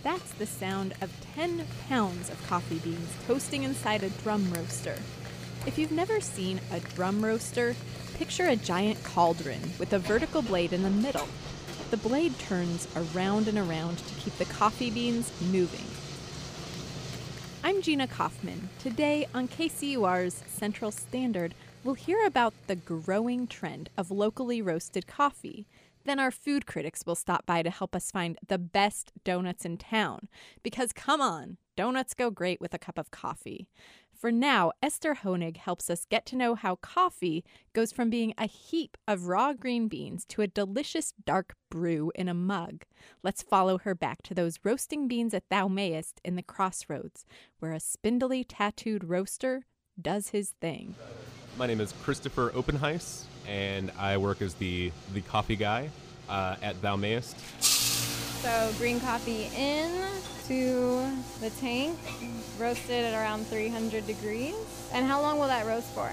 That's the sound of 10 pounds of coffee beans toasting inside a drum roaster. If you've never seen a drum roaster, picture a giant cauldron with a vertical blade in the middle. The blade turns around and around to keep the coffee beans moving. I'm Gina Kaufman. Today on KCUR's Central Standard, we'll hear about the growing trend of locally roasted coffee. Then our food critics will stop by to help us find the best donuts in town. Because come on, donuts go great with a cup of coffee. For now, Esther Honig helps us get to know how coffee goes from being a heap of raw green beans to a delicious dark brew in a mug. Let's follow her back to those roasting beans at Thou Mayest in the Crossroads, where a spindly tattooed roaster does his thing. My name is Christopher Oppenheis, and I work as the coffee guy at Thou Mayest. So green coffee in to the tank, roasted at around 300 degrees. And how long will that roast for?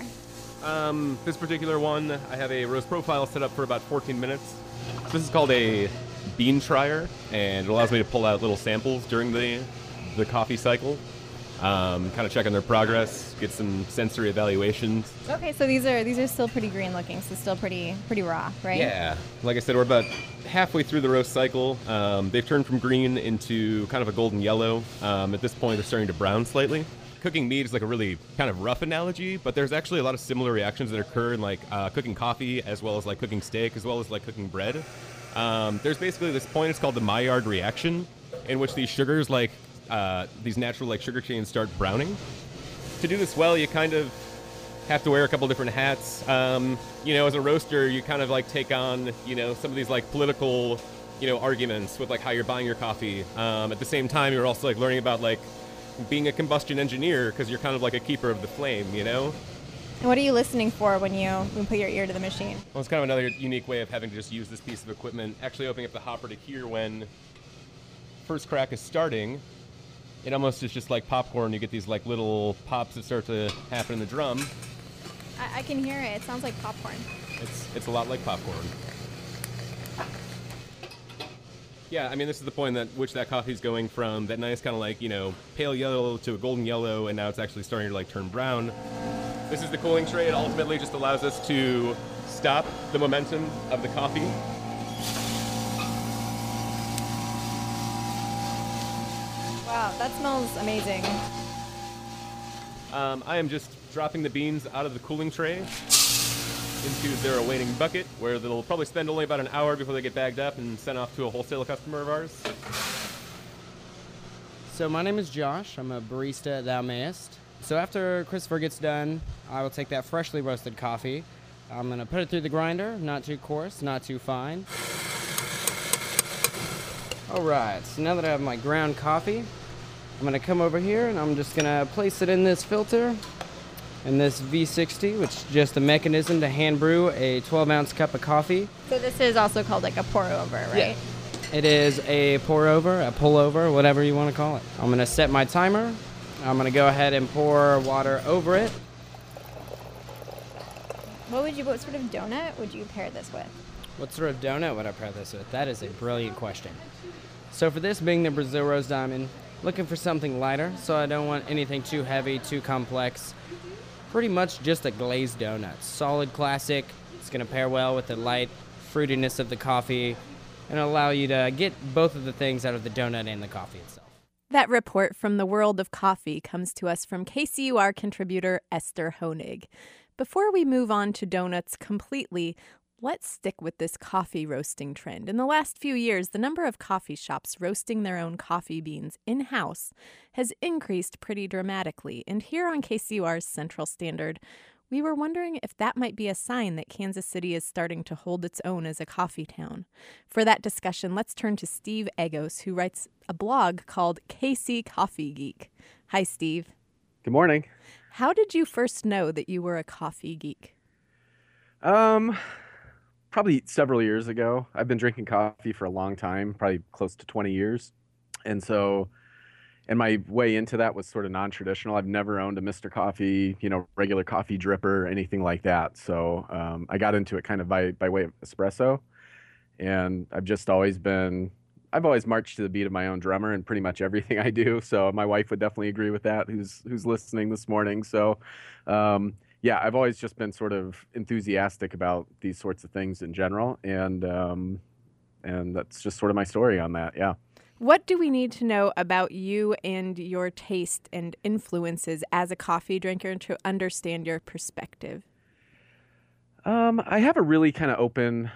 This particular one, I have a roast profile set up for about 14 minutes. This is called a bean trier, and it allows me to pull out little samples during the coffee cycle. Kind of check on their progress, get some sensory evaluations. Okay, so these are still pretty green looking, so still pretty raw, right? Yeah, like I said, we're about halfway through the roast cycle. They've turned from green into kind of a golden yellow. At this point, they're starting to brown slightly. Cooking meat is like a really kind of rough analogy, but there's actually a lot of similar reactions that occur in like cooking coffee, as well as like cooking steak, as well as like cooking bread. There's basically this point, it's called the Maillard reaction, in which these sugars like these natural like sugar chains start browning. To do this well, you kind of have to wear a couple different hats. As a roaster, you kind of like take on, some of these like political, arguments with like how you're buying your coffee. At the same time, you're also like learning about like being a combustion engineer, because you're kind of like a keeper of the flame, And what are you listening for when you put your ear to the machine? Well, it's kind of another unique way of having to just use this piece of equipment, actually opening up the hopper to hear when first crack is starting. It almost is just like popcorn. You get these like little pops that start to happen in the drum. I can hear it. It sounds like popcorn. It's a lot like popcorn. Yeah, I mean, this is the point at which that coffee's going from that nice kind of like, pale yellow to a golden yellow, and now it's actually starting to like turn brown. This is the cooling tray. It ultimately just allows us to stop the momentum of the coffee. Wow, that smells amazing. I am just dropping the beans out of the cooling tray into their awaiting bucket, where they'll probably spend only about an hour before they get bagged up and sent off to a wholesale customer of ours. So my name is Josh. I'm a barista at Thou Mayest. So after Christopher gets done, I will take that freshly roasted coffee. I'm going to put it through the grinder, not too coarse, not too fine. All right, so now that I have my ground coffee, I'm going to come over here and I'm just going to place it in this filter, in this V60, which is just a mechanism to hand brew a 12-ounce cup of coffee. So this is also called like a pour over, right? Yeah. It is a pour over, a pull over, whatever you want to call it. I'm going to set my timer. I'm going to go ahead and pour water over it. What sort of donut would you pair this with? What sort of donut would I pair this with? That is a brilliant question. So for this being the Brazil Rose Diamond, looking for something lighter, so I don't want anything too heavy, too complex. Pretty much just a glazed donut. Solid classic. It's going to pair well with the light fruitiness of the coffee and allow you to get both of the things out of the donut and the coffee itself. That report from the world of coffee comes to us from KCUR contributor Esther Honig. Before we move on to donuts completely, let's stick with this coffee roasting trend. In the last few years, the number of coffee shops roasting their own coffee beans in-house has increased pretty dramatically. And here on KCUR's Central Standard, we were wondering if that might be a sign that Kansas City is starting to hold its own as a coffee town. For that discussion, let's turn to Steve Eggos, who writes a blog called KC Coffee Geek. Hi, Steve. Good morning. How did you first know that you were a coffee geek? Probably several years ago. I've been drinking coffee for a long time, probably close to 20 years. And my way into that was sort of non-traditional. I've never owned a Mr. Coffee, regular coffee dripper, anything like that. So I got into it kind of by way of espresso. And I've just always been I've always marched to the beat of my own drummer in pretty much everything I do. So my wife would definitely agree with that, who's listening this morning. So, yeah, I've always just been sort of enthusiastic about these sorts of things in general, and that's just sort of my story on that. Yeah. What do we need to know about you and your taste and influences as a coffee drinker to understand your perspective? I have a really kind of open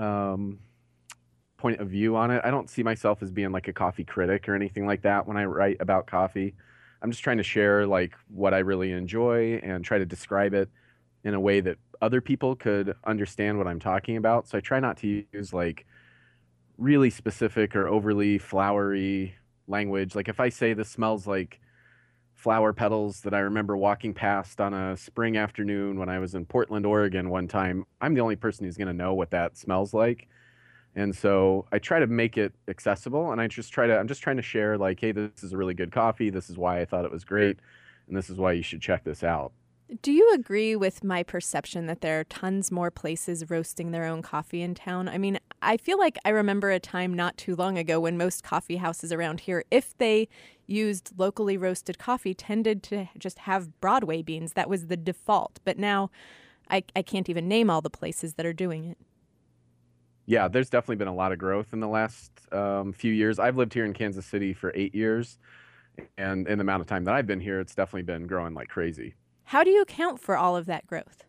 point of view on it. I don't see myself as being like a coffee critic or anything like that when I write about coffee. I'm just trying to share like what I really enjoy and try to describe it in a way that other people could understand what I'm talking about. So I try not to use like really specific or overly flowery language. Like if I say this smells like flower petals that I remember walking past on a spring afternoon when I was in Portland, Oregon one time, I'm the only person who's going to know what that smells like. And so I try to make it accessible, and I'm just trying to share like, hey, this is a really good coffee. This is why I thought it was great, and this is why you should check this out. Do you agree with my perception that there are tons more places roasting their own coffee in town? I mean, I feel like I remember a time not too long ago when most coffee houses around here, if they used locally roasted coffee, tended to just have Broadway beans. That was the default. But now I can't even name all the places that are doing it. Yeah, there's definitely been a lot of growth in the last few years. I've lived here in Kansas City for 8 years, and in the amount of time that I've been here, it's definitely been growing like crazy. How do you account for all of that growth?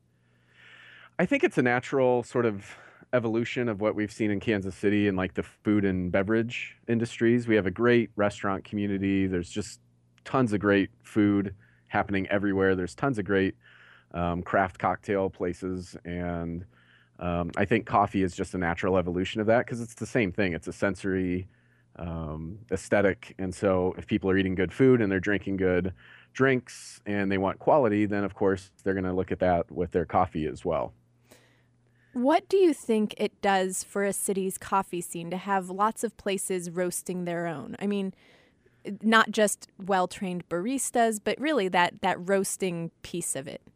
I think it's a natural sort of evolution of what we've seen in Kansas City and like the food and beverage industries. We have a great restaurant community. There's just tons of great food happening everywhere. There's tons of great craft cocktail places, and I think coffee is just a natural evolution of that because it's the same thing. It's a sensory aesthetic. And so if people are eating good food and they're drinking good drinks and they want quality, then of course they're going to look at that with their coffee as well. What do you think it does for a city's coffee scene to have lots of places roasting their own? I mean, not just well-trained baristas, but really that roasting piece of it.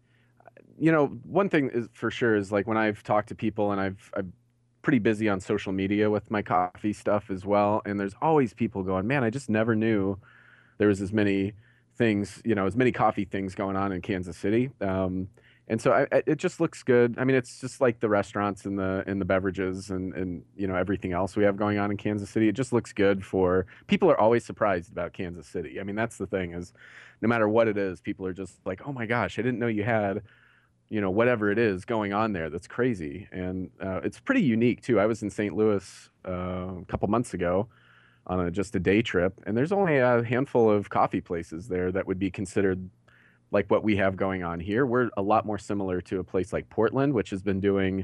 You know, one thing is for sure is like when I've talked to people, and I'm pretty busy on social media with my coffee stuff as well, and there's always people going, man, I just never knew there was as many things, you know, as many coffee things going on in Kansas City. And so it just looks good. I mean, it's just like the restaurants and the beverages and you know everything else we have going on in Kansas City. It just looks good for people. Are always surprised about Kansas City. I mean, that's the thing is, no matter what it is, people are just like, oh my gosh, I didn't know you had, you know, whatever it is going on there. That's crazy, and it's pretty unique too. I was in St. Louis a couple months ago on just a day trip, and there's only a handful of coffee places there that would be considered like what we have going on here. We're a lot more similar to a place like Portland, which has been doing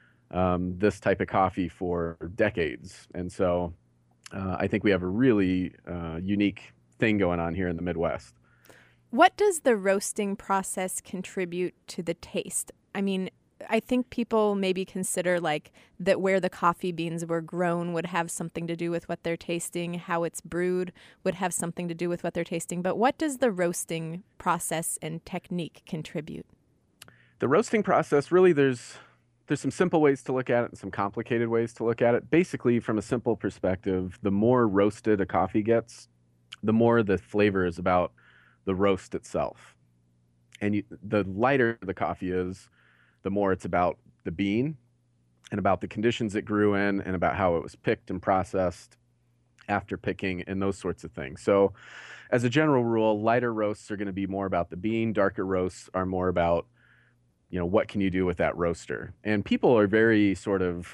this type of coffee for decades. And so I think we have a really unique thing going on here in the Midwest. What does the roasting process contribute to the taste? I mean, I think people maybe consider like that where the coffee beans were grown would have something to do with what they're tasting, how it's brewed would have something to do with what they're tasting. But what does the roasting process and technique contribute? The roasting process, really, there's some simple ways to look at it and some complicated ways to look at it. Basically, from a simple perspective, the more roasted a coffee gets, the more the flavor is about the roast itself. And the lighter the coffee is, the more it's about the bean and about the conditions it grew in and about how it was picked and processed after picking and those sorts of things. So as a general rule, lighter roasts are going to be more about the bean. Darker roasts are more about, you know, what can you do with that roaster? And people are very sort of,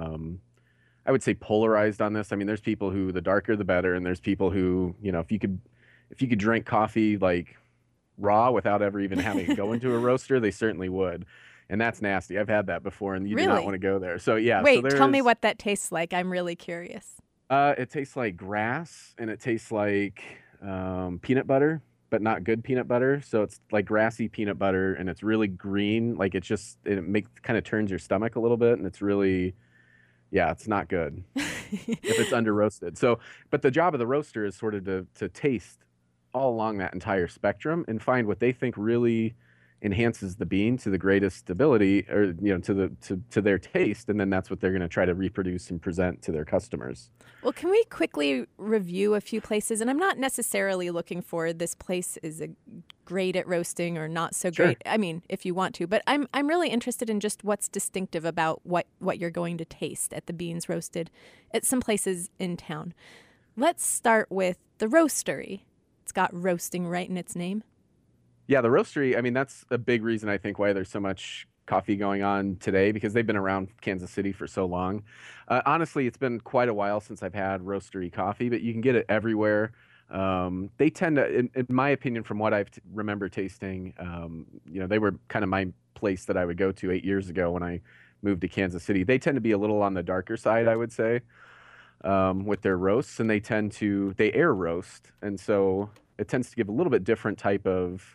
I would say, polarized on this. I mean, there's people who the darker the better, and there's people who, you know, if you could drink coffee like raw without ever even having to go into a roaster, they certainly would. And that's nasty. I've had that before, and you do not want to go there. So yeah. Wait, tell me what that tastes like. I'm really curious. It tastes like grass, and it tastes like peanut butter, but not good peanut butter. So it's like grassy peanut butter, and it's really green. Like it kind of turns your stomach a little bit, and it's really, yeah, it's not good if it's under roasted. So, but the job of the roaster is sort of to taste all along that entire spectrum and find what they think really enhances the bean to the greatest ability, or to their taste, and then that's what they're going to try to reproduce and present to their customers. Well, can we quickly review a few places? And I'm not necessarily looking for this place is great at roasting or not so Sure. great. I mean, if you want to, but I'm really interested in just what's distinctive about what you're going to taste at the Beans Roasted at some places in town. Let's start with the Roastery. It's got roasting right in its name. Yeah, the roastery, I mean, that's a big reason I think why there's so much coffee going on today, because they've been around Kansas City for so long. Honestly, it's been quite a while since I've had roastery coffee, but you can get it everywhere. They tend to, in my opinion, from what I've remember tasting, they were kind of my place that I would go to 8 years ago when I moved to Kansas City. They tend to be a little on the darker side, I would say, with their roasts, and they air roast, and so it tends to give a little bit different type of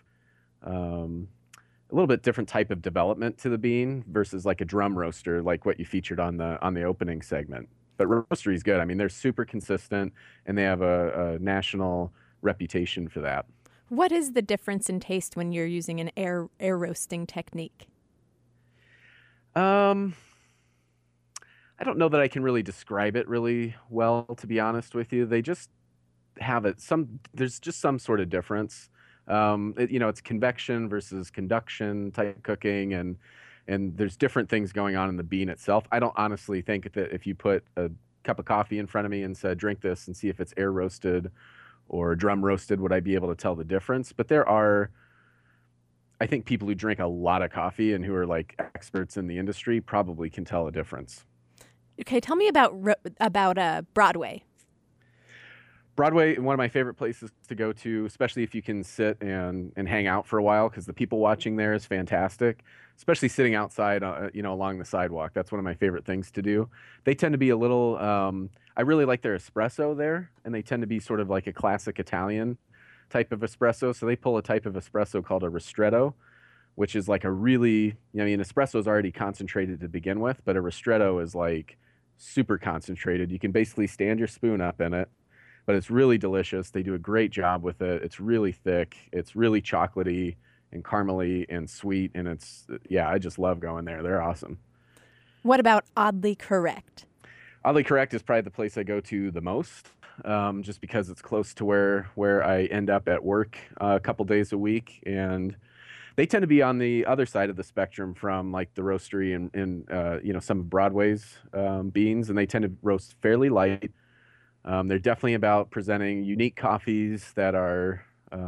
development to the bean versus like a drum roaster, like what you featured on the opening segment. But roastery is good. I mean, they're super consistent, and they have a national reputation for that. What is the difference in taste when you're using an air roasting technique? I don't know that I can really describe it really well, to be honest with you. They just have there's just some sort of difference. It's convection versus conduction type cooking, and there's different things going on in the bean itself. I don't honestly think that if you put a cup of coffee in front of me and said, drink this and see if it's air roasted or drum roasted, would I be able to tell the difference? But there are, I think, people who drink a lot of coffee and who are like experts in the industry probably can tell a difference. Okay, tell me about Broadway. Broadway, one of my favorite places to go to, especially if you can sit and hang out for a while, because the people watching there is fantastic, especially sitting outside, along the sidewalk. That's one of my favorite things to do. They tend to be a little, I really like their espresso there, and they tend to be sort of like a classic Italian type of espresso. So they pull a type of espresso called a ristretto, which is like a really, espresso is already concentrated to begin with, but a ristretto is like super concentrated. You can basically stand your spoon up in it, but it's really delicious. They do a great job with it. It's really thick. It's really chocolatey and caramely and sweet. And I just love going there. They're awesome. What about Oddly Correct? Oddly Correct is probably the place I go to the most, just because it's close to where I end up at work a couple days a week. And they tend to be on the other side of the spectrum from like the roastery and some of Broadway's beans, and they tend to roast fairly light. They're definitely about presenting unique coffees that are,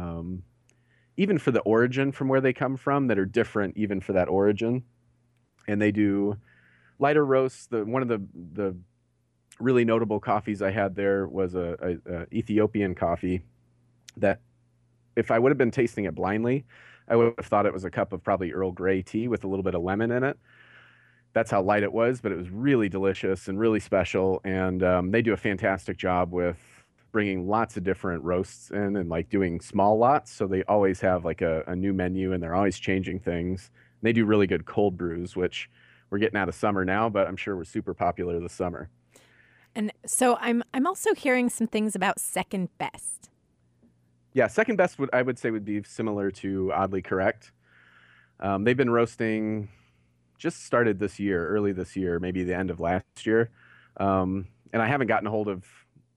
even for the origin from where they come from, that are different even for that origin. And they do lighter roasts. One of the really notable coffees I had there was a Ethiopian coffee that, if I would have been tasting it blindly, I would have thought it was a cup of probably Earl Grey tea with a little bit of lemon in it. That's how light it was, but it was really delicious and really special. And they do a fantastic job with bringing lots of different roasts in and like doing small lots. So they always have like a new menu, and they're always changing things. And they do really good cold brews, which we're getting out of summer now, but I'm sure we're super popular this summer. And so I'm also hearing some things about Second Best. Yeah, Second Best I would say would be similar to Oddly Correct. They've been roasting, just started this year, early this year, maybe the end of last year. And I haven't gotten a hold of,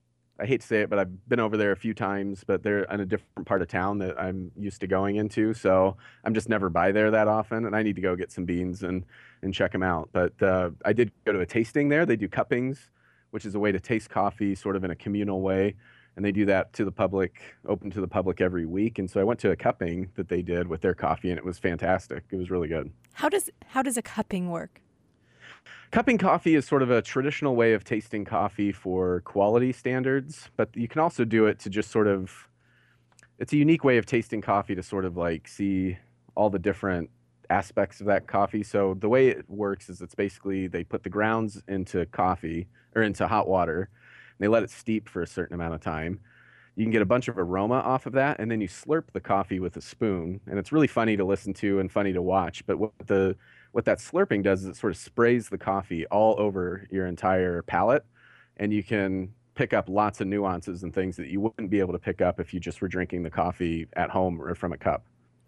I hate to say it, but I've been over there a few times, but they're in a different part of town that I'm used to going into. So I'm just never by there that often, and I need to go get some beans and check them out. But I did go to a tasting there. They do cuppings, which is a way to taste coffee sort of in a communal way. And they do that to the public, open to the public every week. And so I went to a cupping that they did with their coffee, and it was fantastic. It was really good. How does a cupping work? Cupping coffee is sort of a traditional way of tasting coffee for quality standards, but you can also do it to just sort of, it's a unique way of tasting coffee to sort of like see all the different aspects of that coffee. So the way it works is it's basically they put the grounds into coffee or into hot water. They let it steep for a certain amount of time. You can get a bunch of aroma off of that, and then you slurp the coffee with a spoon. And it's really funny to listen to and funny to watch. But what that slurping does is it sort of sprays the coffee all over your entire palate, and you can pick up lots of nuances and things that you wouldn't be able to pick up if you just were drinking the coffee at home or from a cup.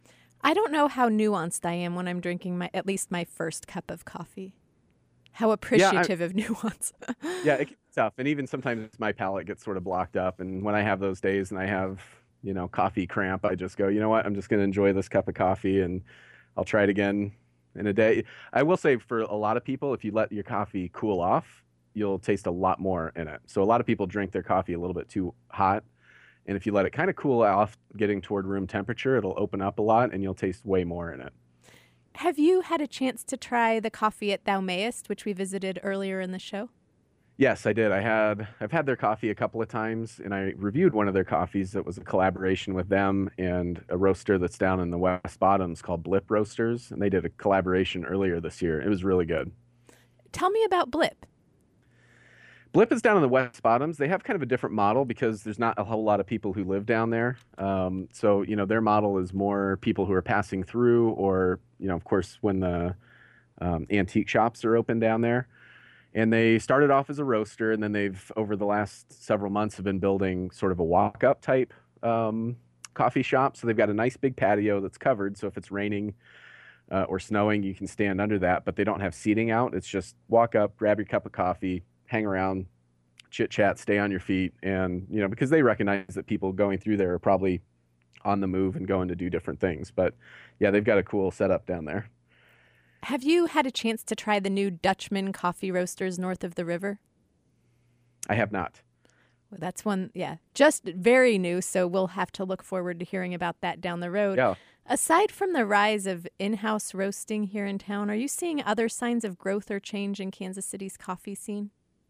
I don't know how nuanced I am when I'm drinking at least my first cup of coffee. How appreciative of nuance. Yeah, it can be tough. And even sometimes my palate gets sort of blocked up. And when I have those days and I have, coffee cramp, I just go, you know what? I'm just going to enjoy this cup of coffee and I'll try it again in a day. I will say for a lot of people, if you let your coffee cool off, you'll taste a lot more in it. So a lot of people drink their coffee a little bit too hot. And if you let it kind of cool off, getting toward room temperature, it'll open up a lot and you'll taste way more in it. Have you had a chance to try the coffee at Thou Mayest, which we visited earlier in the show? Yes, I did. I've had their coffee a couple of times, and I reviewed one of their coffees that was a collaboration with them and a roaster that's down in the West Bottoms called Blip Roasters, and they did a collaboration earlier this year. It was really good. Tell me about Blip. Blip is down in the West Bottoms. They have kind of a different model because there's not a whole lot of people who live down there. So, their model is more people who are passing through or, of course, when the antique shops are open down there. And they started off as a roaster, and then they've, over the last several months, have been building sort of a walk-up type coffee shop. So they've got a nice big patio that's covered. So if it's raining or snowing, you can stand under that. But they don't have seating out. It's just walk up, grab your cup of coffee, hang around, chit chat, stay on your feet. And, because they recognize that people going through there are probably on the move and going to do different things. But yeah, they've got a cool setup down there. Have you had a chance to try the new Dutchman coffee roasters north of the river? I have not. Well, that's one, just very new. So we'll have to look forward to hearing about that down the road. Yeah. Aside from the rise of in-house roasting here in town, are you seeing other signs of growth or change in Kansas City's coffee scene?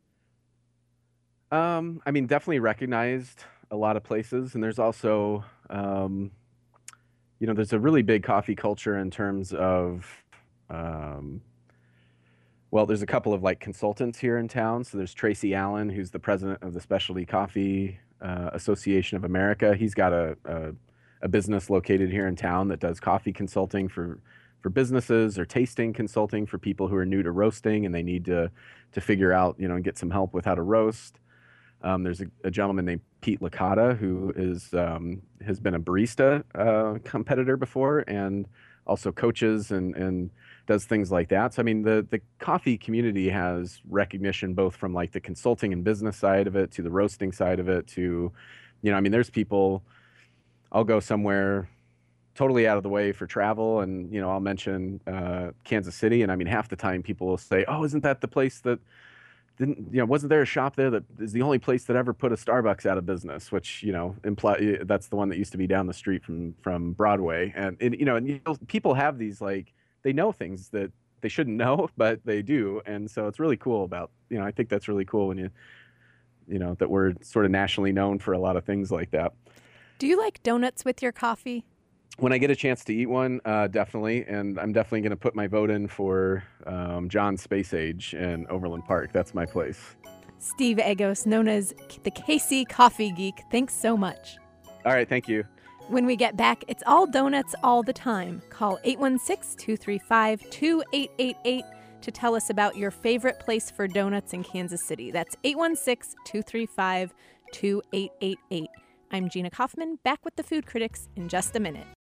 Definitely recognized a lot of places. And there's also, there's a really big coffee culture in terms of, there's a couple of consultants here in town. So there's Tracy Allen, who's the president of the Specialty Coffee Association of America. He's got a business located here in town that does coffee consulting for businesses or tasting consulting for people who are new to roasting and they need to figure out, and get some help with how to roast. There's a gentleman named Pete Licata who has been a barista competitor before and also coaches and does things like that. So, the coffee community has recognition both from the consulting and business side of it to the roasting side of it to, there's people, I'll go somewhere totally out of the way for travel and, I'll mention Kansas City. And half the time people will say, oh, isn't that the place that wasn't there a shop there that is the only place that ever put a Starbucks out of business, which, imply that's the one that used to be down the street from Broadway. And people have these, they know things that they shouldn't know, but they do. And so it's really cool about, I think that's really cool when that we're sort of nationally known for a lot of things like that. Do you like donuts with your coffee? When I get a chance to eat one, definitely. And I'm definitely going to put my vote in for John's Space Age in Overland Park. That's my place. Steve Agos, known as the KC Coffee Geek, thanks so much. All right, thank you. When we get back, it's all donuts all the time. Call 816-235-2888 to tell us about your favorite place for donuts in Kansas City. That's 816-235-2888. I'm Gina Kaufman, back with the Food Critics in just a minute.